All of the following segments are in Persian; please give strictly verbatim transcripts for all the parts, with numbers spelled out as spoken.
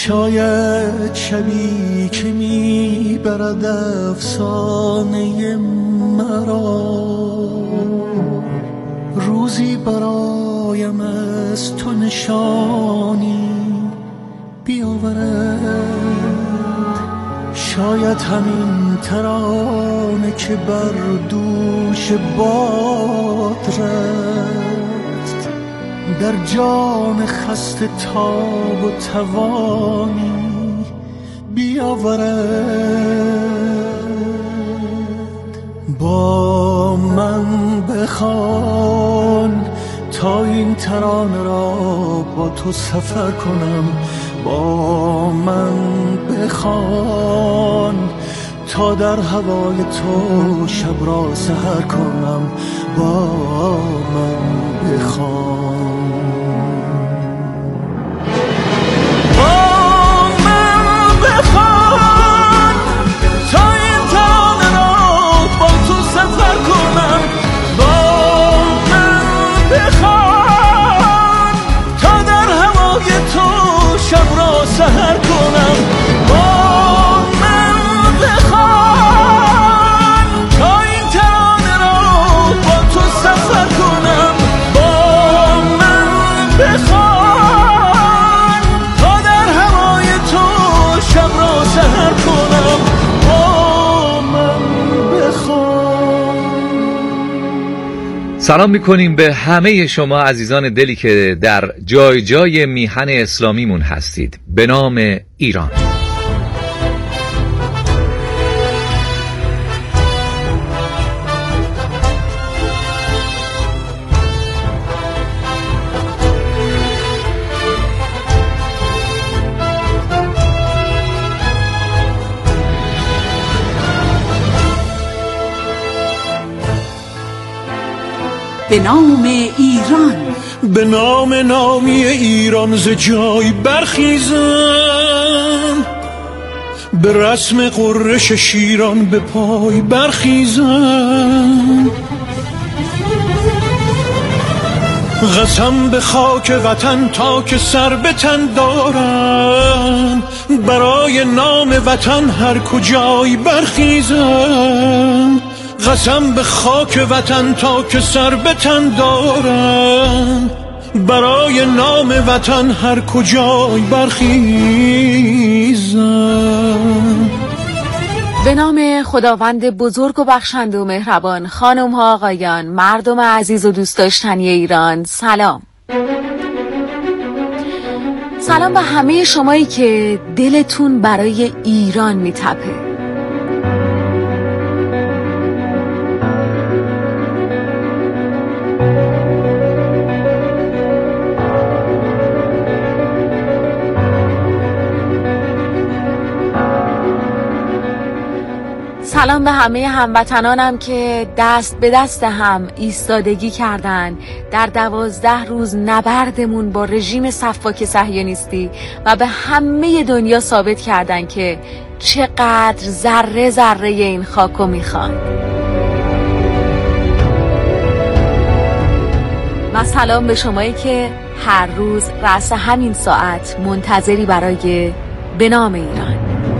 شاید شبی که میبرد افسانه مرا روزی برایم از تو نشانی بیاورد. شاید همین ترانه که بر دوش باد رفت در جان خسته تاب و توانی بیاورد. با من بخوان تا این ترانه را با تو سفر کنم، با من بخوان تا در هوای تو شب را سحر کنم، با من بخوان. با من بخوان تا این ترانه را با تو سفر کنم، با من بخوان تا در هوای تو شب را سحر کنم، با من بخوان تا این ترانه را با تو سفر کنم، با من بخوان تا در هوای تو شب را سحر کنم، با من بخوان. سلام میکنیم به همه شما عزیزان دلی که در جای جای میهن اسلامیمون هستید به نام ایران. به نام ایران، به نام نامی ایران ز جای برخیزم، به رسم قرش شیران به پای برخیزم. قسم به خاک وطن تا که سر به تن دارم، برای نام وطن هر کجای برخیزم. قسم به خاک وطن تا که سر به تن دارم، برای نام وطن هر کجای برخیزم. به نام خداوند بزرگ و بخشنده و مهربان. خانم ها آقایان، مردم عزیز و دوست داشتنی ایران، سلام. سلام به همه شمایی که دلتون برای ایران میتپه. سلام به همه هموطنانم که دست به دست هم ایستادگی کردن در دوازده روز نبردمون با رژیم سفاک صهیونیستی و به همه دنیا ثابت کردن که چقدر ذره ذره این خاکو میخوان. و سلام به شمایی که هر روز رأس همین ساعت منتظری برای به نام ایران.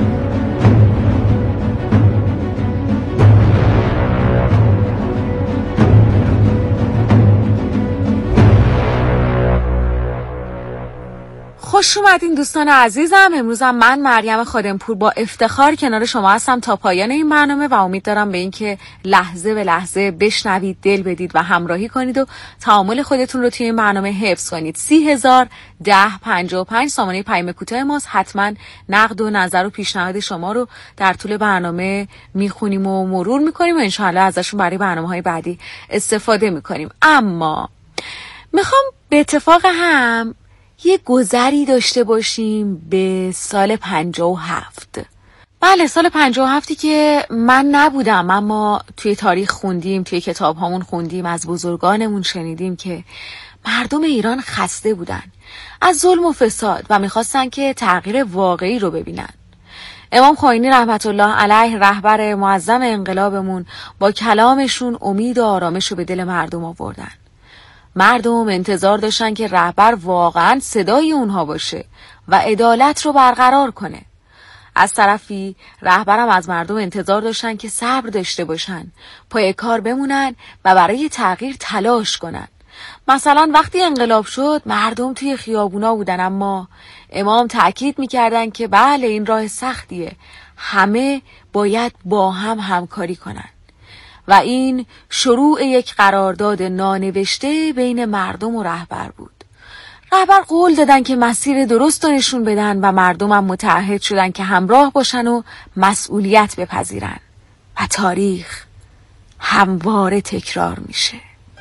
خوش اومدین دوستان عزیزم. امروزم من مریم خادمپور با افتخار کنار شما هستم تا پایان این برنامه و امید دارم به این که لحظه به لحظه بشنوید، دل بدید و همراهی کنید و تعامل خودتون رو توی این برنامه حفظ کنید. سی هزار ده پنجاه و پنج سامانه پیام کوتاه ماست. حتما نقد و نظر و پیشنهاد شما رو در طول برنامه میخونیم و مرور میکنیم و انشاءالله ازشون برای برنامه‌های بعدی استفاده میکنیم. اما میخوام به اتفاق هم یه گذری داشته باشیم به سال پنجاه و هفت. بله، سال پنجاه و هفتی که من نبودم اما توی تاریخ خوندیم، توی کتاب هامون خوندیم، از بزرگانمون شنیدیم که مردم ایران خسته بودن از ظلم و فساد و میخواستن که تغییر واقعی رو ببینن. امام خمینی رحمت الله علیه، رهبر معظم انقلابمون، با کلامشون امید و آرامش رو به دل مردم آوردن مردم انتظار داشتن که رهبر واقعا صدای اونها باشه و عدالت رو برقرار کنه. از طرفی رهبرم از مردم انتظار داشتن که صبر داشته باشن، پای کار بمونن و برای تغییر تلاش کنن. مثلا وقتی انقلاب شد مردم توی خیابونا بودن، اما امام تأکید میکردن که بله این راه سختیه، همه باید با هم همکاری کنن. و این شروع یک قرارداد نانوشته بین مردم و رهبر بود. رهبر قول دادن که مسیر درست رو نشون بدن و مردم هم متعهد شدن که همراه باشن و مسئولیت بپذیرن و تاریخ همواره تکرار میشه.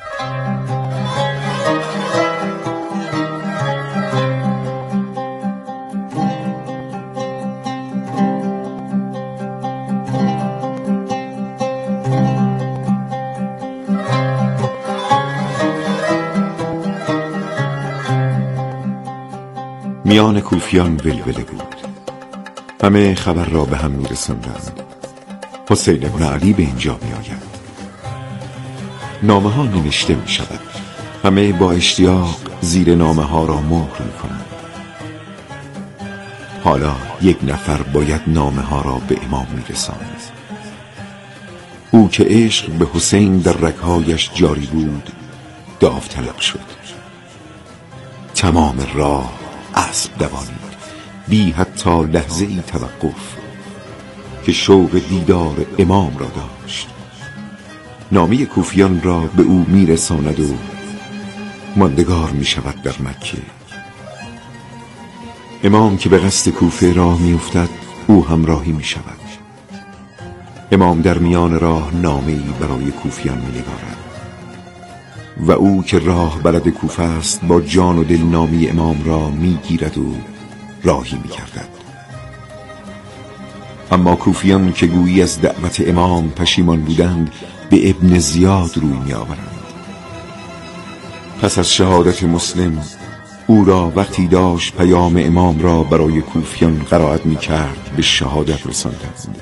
میان کوفیان ولوله بود، همه خبر را به هم میرساندند. حسین بن علی به اینجا می آید، نامه ها نوشته می شود، همه با اشتیاق زیر نامه ها را مهر می کنند. حالا یک نفر باید نامه ها را به امام می رساند. او که عشق به حسین در رگ‌هایش جاری بود داوطلب شد. تمام راه اسب دوانید، بی حتی لحظه ای توقف، که شوق دیدار امام را داشت. نامه کوفیان را به او میرساند و ماندگار می شود در مکه. امام که به قصد کوفه راه می افتد، او همراهی می شود. امام در میان راه نامه‌ای برای کوفیان می نگارد و او که راه بلد کوفه است با جان و دل نامی امام را می گیرد و راهی می کردد. اما کوفیان که گویی از دعوت امام پشیمان بودند به ابن زیاد روی می آورند. پس از شهادت مسلم او را وقتی داشت پیام امام را برای کوفیان قرائت می کرد به شهادت رساندند.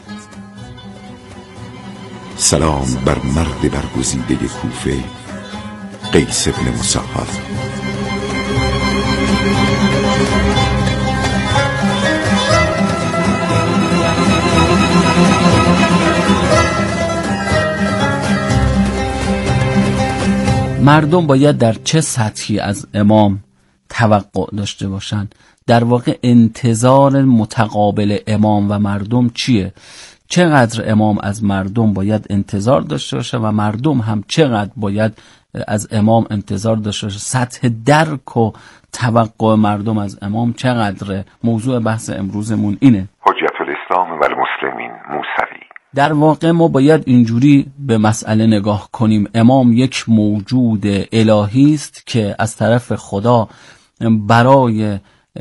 سلام بر مرد برگزیده کوفه، قیس بن مسهر. مردم باید در چه سطحی از امام توقع داشته باشند؟ در واقع انتظار متقابل امام و مردم چیه؟ چقدر امام از مردم باید انتظار داشته باشه و مردم هم چقدر باید از امام انتظار داشته باشه؟ سطح درک و توقع مردم از امام چقدره؟ موضوع بحث امروزمون اینه. حجت الاسلام و المسلمین موسوی. در واقع ما باید اینجوری به مسئله نگاه کنیم: امام یک موجود الهی است که از طرف خدا برای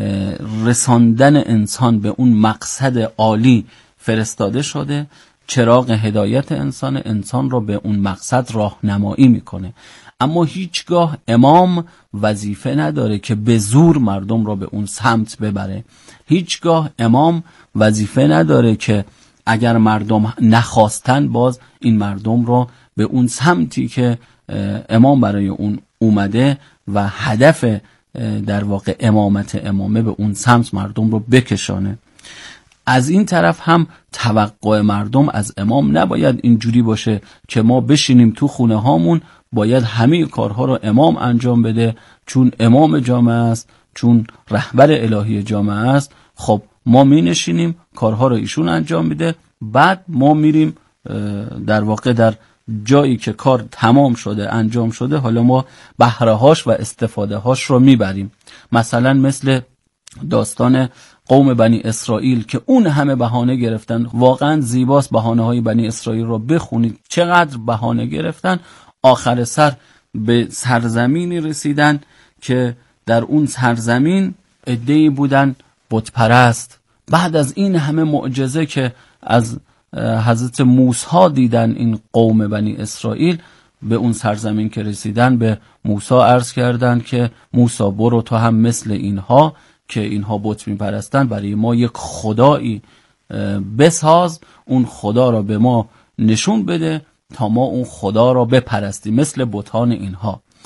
رساندن انسان به اون مقصد عالی فرستاده شده. چراغ هدایت انسان انسان را به اون مقصد راهنمایی میکنه. اما هیچگاه امام وظیفه نداره که به زور مردم را به اون سمت ببره. هیچگاه امام وظیفه نداره که اگر مردم نخواستن باز این مردم را به اون سمتی که امام برای اون اومده و هدف در واقع امامت امامه به اون سمت مردم رو بکشانه. از این طرف هم توقع مردم از امام نباید اینجوری باشه که ما بشینیم تو خونه هامون باید همه کارها رو امام انجام بده، چون امام جامعه است، چون رهبر الهی جامعه است. خب ما می نشینیم کارها رو ایشون انجام میده، بعد ما میریم در واقع در جایی که کار تمام شده انجام شده حالا ما بهره هاش و استفاده هاش رو میبریم. مثلا مثل داستان قوم بنی اسرائیل که اون همه بهانه گرفتن. واقعا زیباست بهانه های بنی اسرائیل رو بخونید، چقدر بهانه گرفتن. آخر سر به سرزمینی رسیدن که در اون سرزمین عده‌ای بودن بت پرست. بعد از این همه معجزه که از حضرت موسی دیدن این قوم بنی اسرائیل، به اون سرزمین که رسیدن به موسی عرض کردن که موسی برو تو هم مثل اینها که اینها بت میپرستن برای ما یک خدایی بساز، اون خدا را به ما نشون بده تا ما اون خدا را بپرستیم مثل بتان اینها.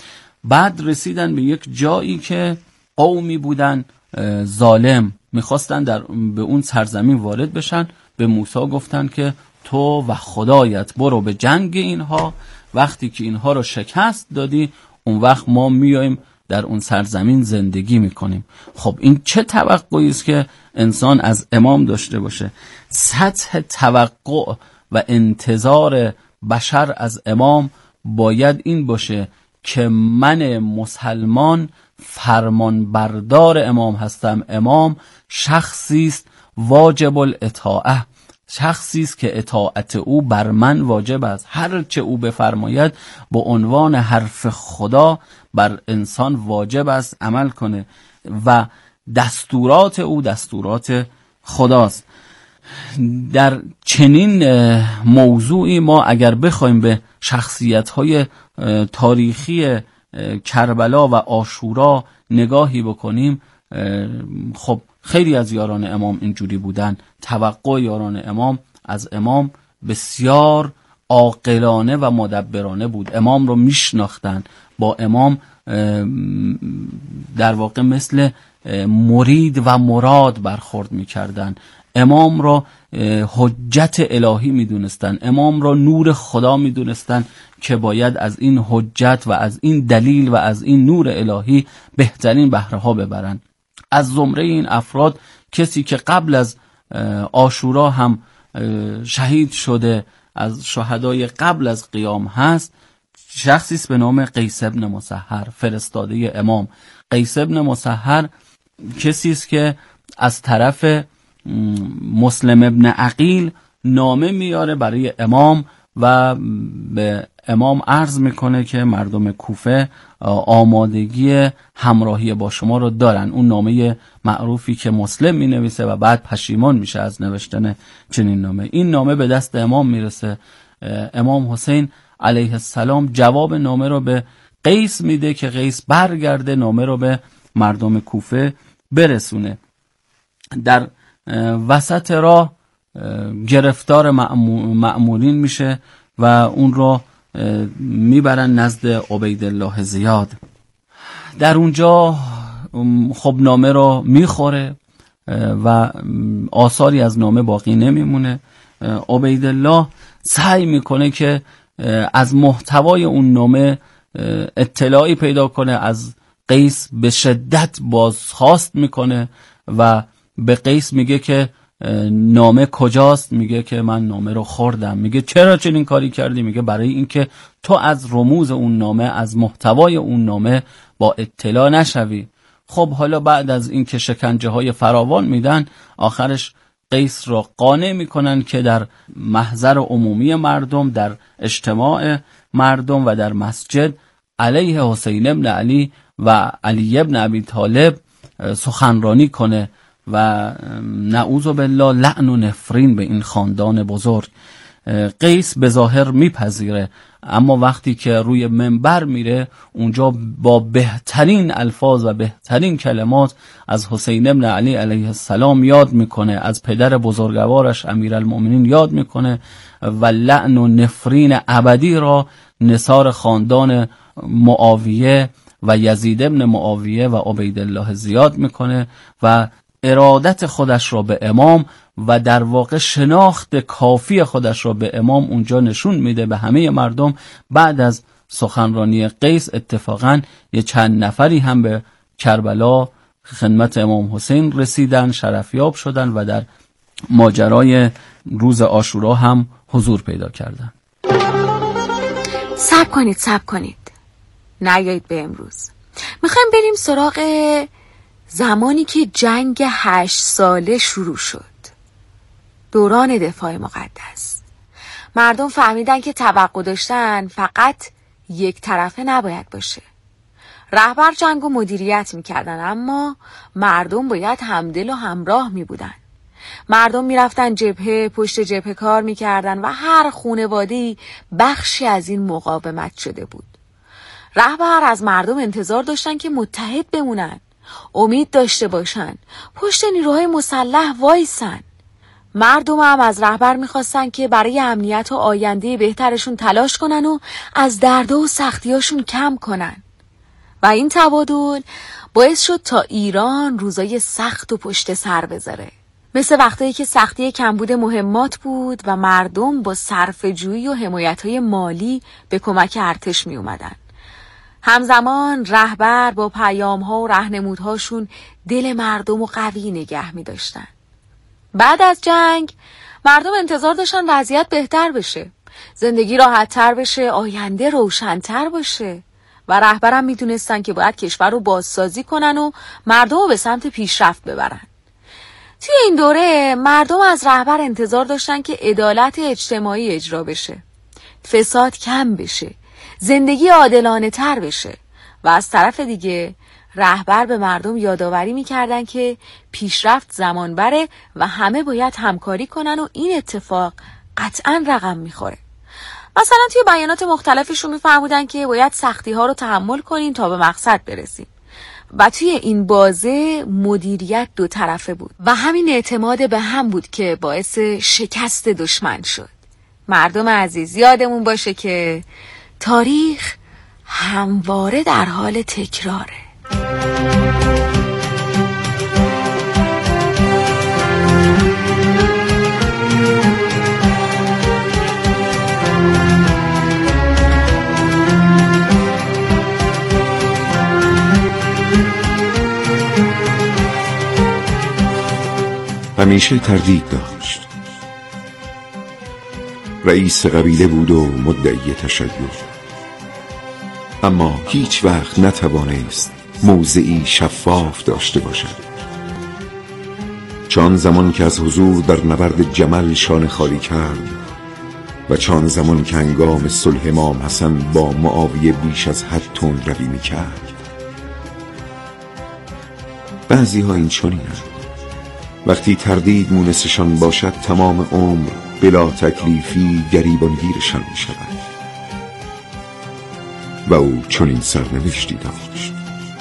بعد رسیدن به یک جایی که قومی بودن ظالم، میخواستن در به اون سرزمین وارد بشن. به موسی گفتن که تو و خدایت برو به جنگ اینها، وقتی که اینها رو شکست دادی اون وقت ما میایم در اون سرزمین زندگی میکنیم. خب این چه توقعی است که انسان از امام داشته باشه؟ سطح توقع و انتظار بشر از امام باید این باشه که من مسلمان فرمان بردار امام هستم. امام شخصی است واجب الاطاعه، شخصی است که اطاعت او بر من واجب است. هر چه او بفرماید به عنوان حرف خدا بر انسان واجب است عمل کنه و دستورات او دستورات خداست. در چنین موضوعی ما اگر بخوایم به شخصیت‌های تاریخی کربلا و عاشورا نگاهی بکنیم، خب خیلی از یاران امام اینجوری بودن. توقع یاران امام از امام بسیار عاقلانه و مدبرانه بود. امام رو میشناختن، با امام در واقع مثل مرید و مراد برخورد میکردن. امام را حجت الهی میدونستن، امام را نور خدا میدونستن که باید از این حجت و از این دلیل و از این نور الهی بهترین بهره ها ببرن. از زمره این افراد کسی که قبل از عاشورا هم شهید شده، از شهدای قبل از قیام هست، شخصی است به نام قیس ابن مسحر، فرستاده امام. قیس ابن مسحر کسی است که از طرف مسلم ابن عقیل نامه میاره برای امام و به امام عرض میکنه که مردم کوفه آمادگی همراهی با شما رو دارن. اون نامه معروفی که مسلم مینویسه و بعد پشیمان میشه از نوشتن چنین نامه. این نامه به دست امام میرسه. امام حسین علیه السلام جواب نامه رو به قیس میده که قیس برگرده نامه رو به مردم کوفه برسونه. در وسط راه گرفتار مأمورین میشه و اون رو میبرن نزد عبیدالله زیاد. در اونجا خب نامه رو میخوره و آثاری از نامه باقی نمیمونه. عبیدالله سعی میکنه که از محتوای اون نامه اطلاعی پیدا کنه، از قیس به شدت بازخواست میکنه و به قیس میگه که نامه کجاست؟ میگه که من نامه رو خوردم. میگه چرا چنین کاری کردی؟ میگه برای اینکه تو از رموز اون نامه، از محتوای اون نامه با اطلاع نشوی. خب حالا بعد از اینکه شکنجه های فراوان میدن، آخرش قیس را قانع میکنن که در محضر عمومی مردم، در اجتماع مردم و در مسجد علیه حسین ابن علی و علی ابن ابی طالب سخنرانی کنه و نعوذ بالله لعن و نفرین به این خاندان بزرگ. قیس به ظاهر میپذیره، اما وقتی که روی منبر میره اونجا با بهترین الفاظ و بهترین کلمات از حسین ابن علی علیه السلام یاد میکنه، از پدر بزرگوارش امیرالمؤمنین یاد میکنه و لعن و نفرین ابدی را نثار خاندان معاویه و یزید ابن معاویه و عبیدالله زیاد میکنه و ارادت خودش را به امام و در واقع شناخت کافی خودش را به امام اونجا نشون میده به همه مردم. بعد از سخنرانی قیس اتفاقا یه چند نفری هم به کربلا خدمت امام حسین رسیدن، شرفیاب شدن و در ماجرای روز عاشورا هم حضور پیدا کردن. صبر کنید صبر کنید نیایید به امروز. میخوایم بریم سراغ زمانی که جنگ هشت ساله شروع شد، دوران دفاع مقدس. مردم فهمیدن که توقع داشتن فقط یک طرفه نباید باشه. رهبر جنگ و مدیریت میکردن، اما مردم باید همدل و همراه میبودن. مردم میرفتن جبهه، پشت جبهه کار میکردن و هر خانواده‌ای بخشی از این مقاومت شده بود. رهبر از مردم انتظار داشتن که متحد بمونن، امید داشته باشن، پشت نیروهای مسلح وایسن. مردم هم از رهبر میخواستن که برای امنیت و آینده بهترشون تلاش کنن و از درد و سختیاشون کم کنن. و این تبادل باعث شد تا ایران روزای سخت و پشت سر بذاره، مثل وقتایی که سختی کمبود مهمات بود و مردم با صرفه‌جویی و حمایت‌های مالی به کمک ارتش می اومدن. همزمان رهبر با پیام‌ها و راهنمودهاشون دل مردم رو قوی نگه می داشتن. بعد از جنگ مردم انتظار داشتن وضعیت بهتر بشه، زندگی راحت‌تر بشه، آینده روشن‌تر باشه و رهبرم می دونستن که باید کشور رو بازسازی کنن و مردم رو به سمت پیشرفت ببرن. توی این دوره مردم از رهبر انتظار داشتن که عدالت اجتماعی اجرا بشه، فساد کم بشه، زندگی عادلانه تر بشه و از طرف دیگه رهبر به مردم یادآوری میکردن که پیشرفت زمان بره و همه باید همکاری کنن و این اتفاق قطعاً رقم میخوره. مثلا توی بیانات مختلفشون میفرمودن که باید سختی ها رو تحمل کنیم تا به مقصد برسیم و توی این بازه مدیریت دو طرفه بود و همین اعتماد به هم بود که باعث شکست دشمن شد. مردم عزیز، یادمون باشه که تاریخ همواره در حال تکراره. همیشه تردید داشت. رئیس قبیله بود و مدعی تشیع، اما هیچ وقت نتوانست موضعی شفاف داشته باشد. چون زمان که از حضور در نبرد جمل شانه خالی کرد و چون زمان که هنگام صلح امام حسن با معاویه بیش از حد تندروی می‌کرد. بعضی ها این چنینند، وقتی تردید مونسشان باشد تمام عمر بلا تکلیفی گریبانگیرشان می شود و او چنین سرنوشتی داشت.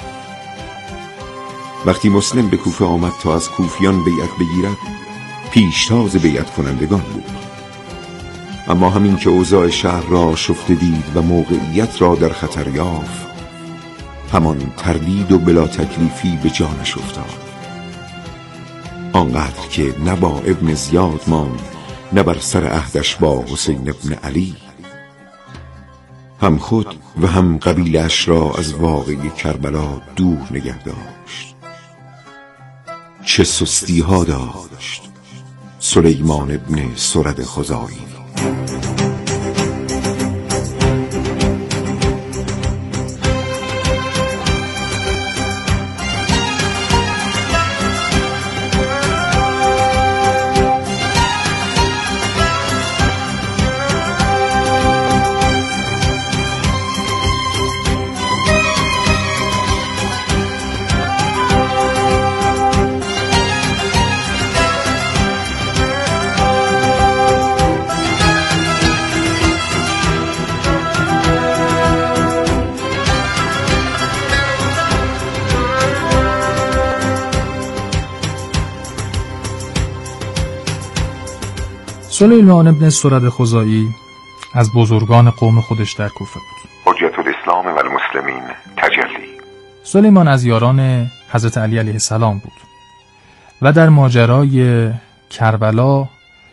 وقتی مسلم به کوفه آمد تا از کوفیان بیعت بگیرد، پیشتاز بیعت کنندگان بود، اما همین که اوضاع شهر را شفته دید و موقعیت را در خطر یافت، همان تردید و بلا تکلیفی به جانش افتاد، آنقدر که نه با ابن زیاد ماند نه بر سر عهدش با حسین ابن علی. هم خود و هم قبیله‌اش را از واقعه کربلا دور نگه داشت. چه سستی ها داشت سلیمان ابن سرد خزاعی. سلیمان ابن سرد خزاعی از بزرگان قوم خودش در کوفه بود. حجت الاسلام و المسلمین تجلی. سلیمان از یاران حضرت علی علیه السلام بود و در ماجرای کربلا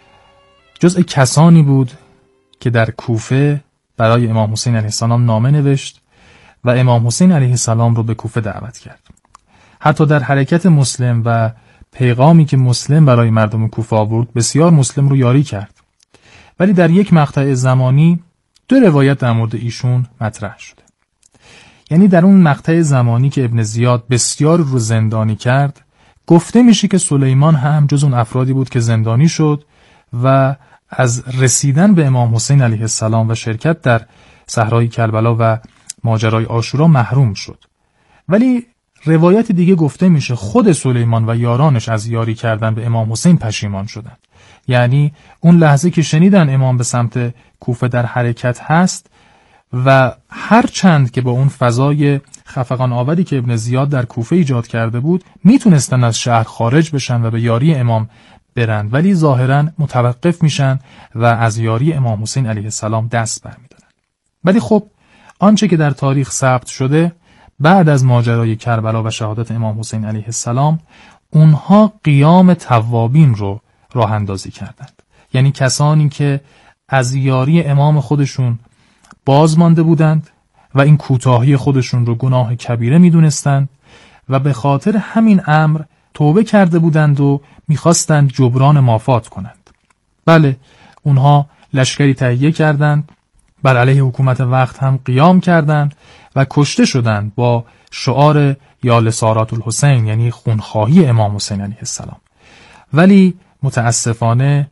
جزء کسانی بود که در کوفه برای امام حسین علیه السلام نامه نوشت و امام حسین علیه السلام رو به کوفه دعوت کرد. حتی در حرکت مسلم و پیغامی که مسلم برای مردم کوفه آورد بسیار مسلم رو یاری کرد، ولی در یک مقطع زمانی دو روایت در مورد ایشون مطرح شده. یعنی در اون مقطع زمانی که ابن زیاد بسیار رو زندانی کرد، گفته میشه که سلیمان هم جز اون افرادی بود که زندانی شد و از رسیدن به امام حسین علیه السلام و شرکت در صحرای کربلا و ماجرای عاشورا محروم شد. ولی روایت دیگه گفته میشه خود سلیمان و یارانش از یاری کردن به امام حسین پشیمان شدند. یعنی اون لحظه که شنیدن امام به سمت کوفه در حرکت هست و هر چند که با اون فضای خفقان آوری که ابن زیاد در کوفه ایجاد کرده بود میتونستن از شهر خارج بشن و به یاری امام برن، ولی ظاهراً متوقف میشن و از یاری امام حسین علیه السلام دست برمیدارن. ولی خب آنچه که در تاریخ ثبت شده بعد از ماجرای کربلا و شهادت امام حسین علیه السلام اونها قیام توابین رو راه اندازی کردند. یعنی کسانی که از یاری امام خودشون باز مانده بودند و این کوتاهی خودشون رو گناه کبیره میدونستند و به خاطر همین امر توبه کرده بودند و میخواستند جبران مافات کنند. بله، اونها لشکری تهیه کردند، بر علیه حکومت وقت هم قیام کردند و کشته شدند با شعار یا لسارات الحسین، یعنی خونخواهی امام حسین علیه السلام. ولی متاسفانه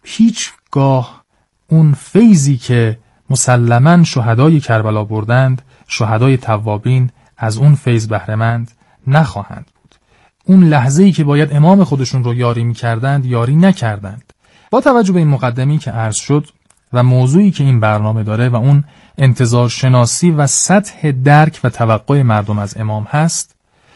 هیچگاه اون فیضی که مسلماً شهدای کربلا بردند، شهدای توابین از اون فیض بهره‌مند نخواهند بود. اون لحظه‌ای که باید امام خودشون رو یاری می‌کردند یاری نکردند. با توجه به این مقدمه‌ای که عرض شد و موضوعی که این برنامه داره و اون انتظار شناسی و سطح درک و توقع مردم از امام هست،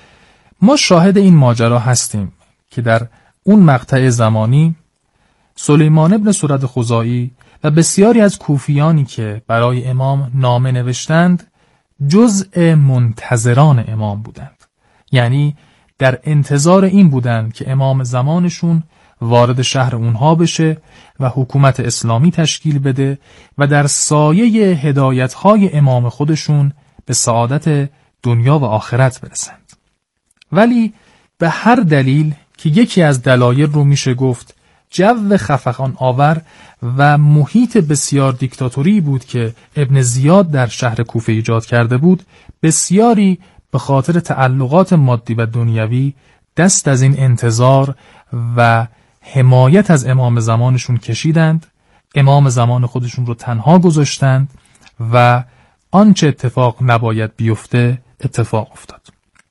ما شاهد این ماجرا هستیم که در اون مقطع زمانی سلیمان ابن سرد خزاعی و بسیاری از کوفیانی که برای امام نامه نوشتند جزء منتظران امام بودند. یعنی در انتظار این بودند که امام زمانشون وارد شهر اونها بشه و حکومت اسلامی تشکیل بده و در سایه هدایت‌های امام خودشون به سعادت دنیا و آخرت برسند. ولی به هر دلیل که یکی از دلایل رو میشه گفت جو خفقان آور و محیط بسیار دیکتاتوری بود که ابن زیاد در شهر کوفه ایجاد کرده بود، بسیاری به خاطر تعلقات مادی و دنیوی دست از این انتظار و حمایت از امام زمانشون کشیدند، امام زمان خودشون رو تنها گذاشتند و آنچه اتفاق نباید بیفته اتفاق افتاد.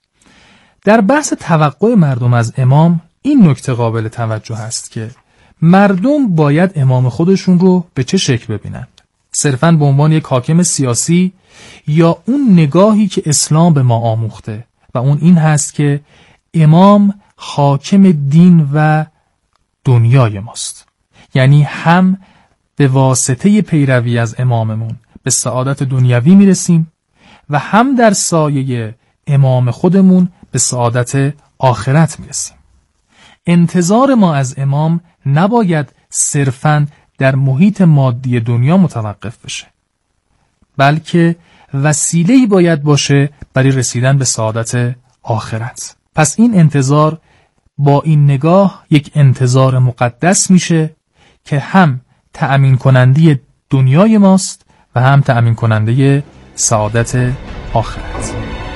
در بحث توقع مردم از امام این نکته قابل توجه است که مردم باید امام خودشون رو به چه شکل ببینند؟ صرفاً به عنوان یک حاکم سیاسی یا اون نگاهی که اسلام به ما آموخته و اون این هست که امام حاکم دین و دنیای ماست، یعنی هم به واسطه پیروی از اماممون به سعادت دنیوی میرسیم و هم در سایه امام خودمون به سعادت آخرت میرسیم. انتظار ما از امام نباید صرفاً در محیط مادی دنیا متوقف بشه، بلکه وسیله‌ای باید باشه برای رسیدن به سعادت آخرت. پس این انتظار با این نگاه یک انتظار مقدس میشه که هم تأمین کننده دنیای ماست و هم تأمین کننده سعادت آخرت.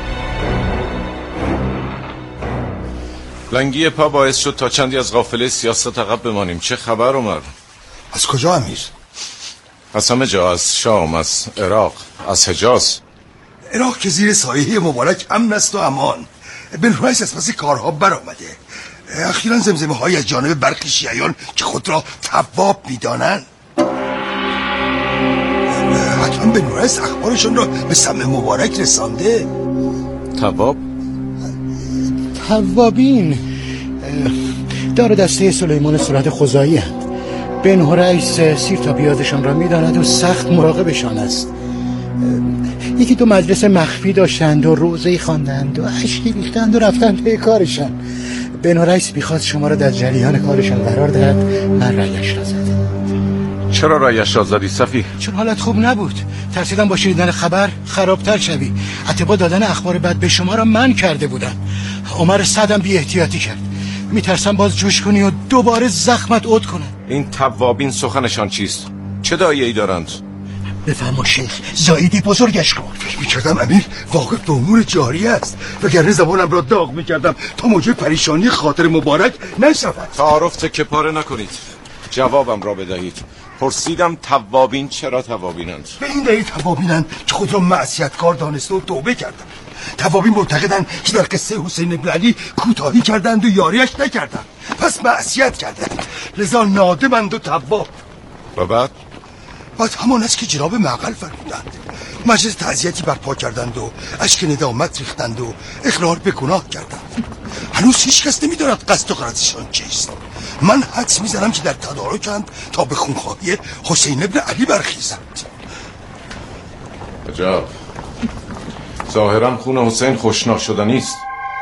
لنگی پا باعث شد تا چندی از قافله سیاست عقب بمانیم. چه خبر عمر؟ از کجا امیر؟ از همه جا، از شام، از عراق، از حجاز. عراق که زیر سایه مبارک امن است و امان. بن رئیس از پس کارها برآمده. اخیراً زمزمه های از جانب برخی شیعیان که خود را تواب می‌دانند، حتما بن رئیس اخبارشون را به سمع مبارک رسانده. تواب؟ توابین دار دسته سلیمان سرد خزاعی هست. بن رئیس سیر تا بیادشان را می‌داند و سخت مراقبشان است. یکی دو مجلس مخفی داشتند و روزه‌ای خواندند و اشکی ریختند و رفتند به کارشان. بن رئیس می‌خواد شما را در جریان کارشان قرار دهد. من رأیش را زدم. چرا رأیش را زدی صفی؟ چون حالت خوب نبود. ترسیدم با شنیدن خبر خرابتر شوی. اتباع دادن اخبار بد به شما را منع کرده بودن. عمر سعدم بی احتیاطی کرد. میترسم باز جوش کنی و دوباره زخمت عود کنه. این توابین سخنشان چیست؟ چه دایه‌ای دارند؟ بفرما شیخ، زایدی بزرگش کن. فکر می‌کردم امیر واقف به امور جاری است، وگرنه زبانم را داغ می‌کردم تا موجب پریشانی خاطر مبارک نشود. تعارف تکه پاره نکنید، جوابم را بدهید. پرسیدم توابین چرا توابینند؟ به این دلیل توابینند که خود را معصیتکار دانسته و توبه کردند. توابین معتقدند که در قصه حسین بن علی کوتاهی کردند و یاریش نکردند، پس معصیت کردند، لذا نادمند و تواب. و بعد؟ بعد همان است که جناب معقل فرمودند. مجلس تعزیتی برپا کردند و اشک ندامت ریختند و اقرار به گناه کردند. هنوز هیچ کس نمی‌داند قصد و غرضشان چیست. من حدس می‌زنم که در تدارکند تا به خونخواهی حسین بن علی برخیزند. عجب. ظاهرا خون حسین خوشنا شدنی است.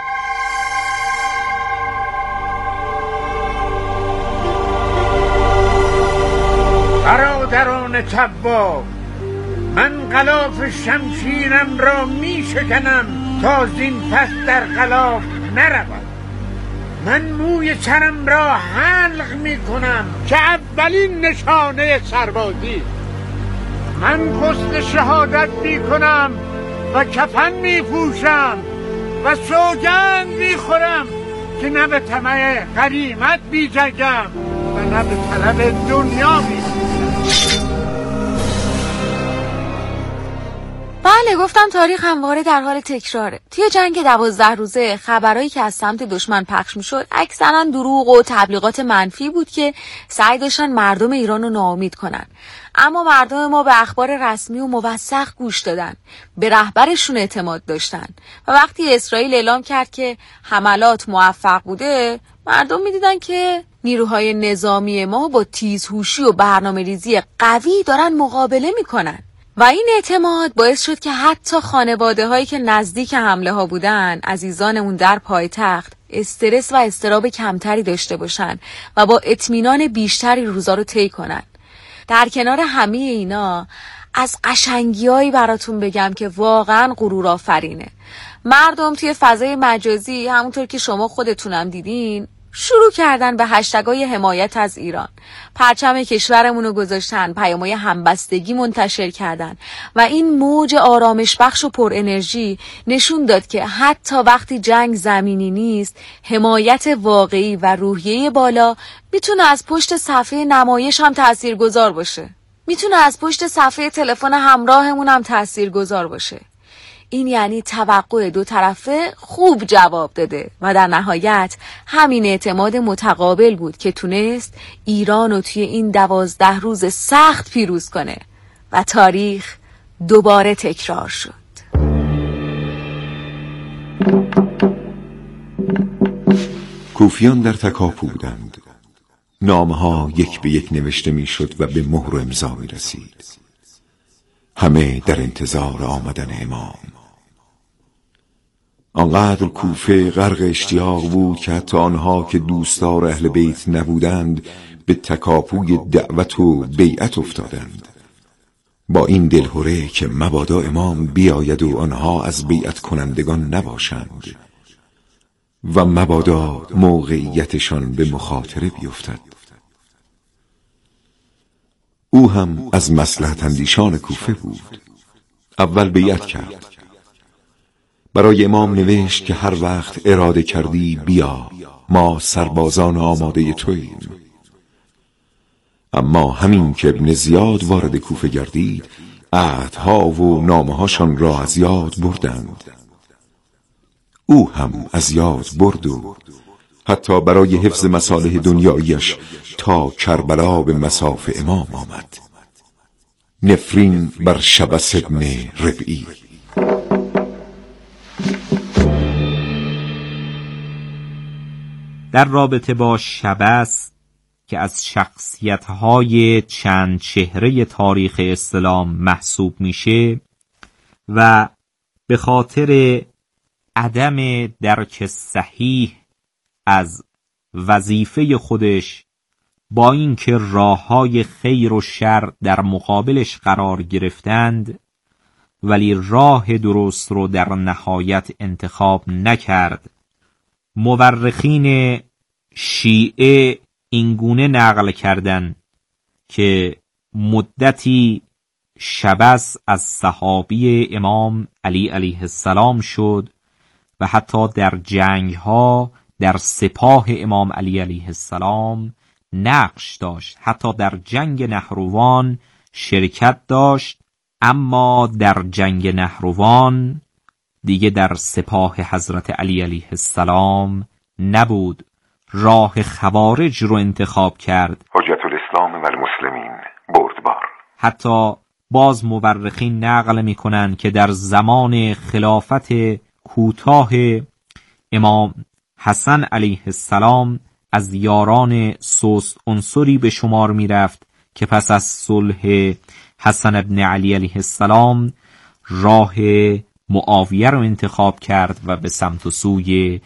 برادران تبا، من غلاف شمشیرم را می شکنم تا زین پس در غلاف نرود. من موی سرم را حلق می کنم که اولین نشانه سربازی. من غسل شهادت می کنم و کفن می پوشم و سوگند می خورم که نه به طمع غنیمت می جنگم و نه به طلب دنیا می. بله، گفتم تاریخ همواره در حال تکراره. توی جنگ دوازده روزه خبرایی که از سمت دشمن پخش میشد اکثرا دروغ و تبلیغات منفی بود که سعی داشتن مردم ایران رو ناامید کنن. اما مردم ما به اخبار رسمی و موثق گوش دادن، به رهبرشون اعتماد داشتن و وقتی اسرائیل اعلام کرد که حملات موفق بوده، مردم میدیدن که نیروهای نظامی ما با تیزهوشی و برنامه‌ریزی قوی دارن مقابله میکنن. و این اعتماد باعث شد که حتی خانواده هایی که نزدیک حمله ها بودن، عزیزانمون در پایتخت، استرس و اضطراب کمتری داشته باشن و با اطمینان بیشتری روزا رو طی کنن. در کنار همه اینا از قشنگیایی براتون بگم که واقعا غرور آفرینه. مردم توی فضای مجازی همونطور که شما خودتونم دیدین شروع کردن به هشتگای حمایت از ایران، پرچم کشورمون رو گذاشتن، پیام‌های همبستگی منتشر کردن و این موج آرامش بخش و پر انرژی نشون داد که حتی وقتی جنگ زمینی نیست، حمایت واقعی و روحیه بالا میتونه از پشت صفحه نمایش هم تاثیرگذار باشه. میتونه از پشت صفحه تلفن همراهمون هم تاثیرگذار باشه. این یعنی توقع دو طرفه خوب جواب داده و در نهایت همین اعتماد متقابل بود که تونست ایران رو توی این دوازده روز سخت پیروز کنه و تاریخ دوباره تکرار شد. کوفیان در تکاپو بودند. نامه‌ها یک به یک نوشته میشد و به مهر و امضا می رسید. همه در انتظار آمدن امام. آنقدر کوفه غرق اشتیاق بود که حتی آنها که دوستدار اهل بیت نبودند به تکاپوی دعوت و بیعت افتادند، با این دلهره که مبادا امام بیاید و آنها از بیعت کنندگان نباشند و مبادا موقعیتشان به مخاطره بیفتد. او هم از مصلحت اندیشان کوفه بود. اول بیعت کرد. برای امام نوشت که هر وقت اراده کردی بیا، ما سربازان آماده توییم. اما همین که ابن زیاد وارد کوفه گردید، عهدها و نامه‌هاشان را از یاد بردند. او هم از یاد برد و حتی برای حفظ مصالح دنیایش تا کربلا به مصاف امام آمد. نفرین بر شبس ابن ربعی. در رابطه با شبس که از شخصیت‌های چند چهره تاریخ اسلام محسوب میشه و به خاطر عدم درک صحیح از وظیفه خودش، با اینکه راه‌های خیر و شر در مقابلش قرار گرفتند، ولی راه درست رو در نهایت انتخاب نکرد. مورخین شیعه اینگونه نقل کردند که مدتی شبس از صحابی امام علی علیه السلام شد و حتی در جنگ ها در سپاه امام علی علیه السلام نقش داشت. حتی در جنگ نهروان شرکت داشت، اما در جنگ نهروان دیگه در سپاه حضرت علی علیه السلام نبود. راه خوارج رو انتخاب کرد. حجت الاسلام و المسلمین بردبار. حتی باز مورخین نقل میکنن که در زمان خلافت کوتاه امام حسن علیه السلام از یاران سست عنصری به شمار میرفت که پس از صلح حسن ابن علی علیه السلام راه معاویه رو انتخاب کرد و به سمت و سوی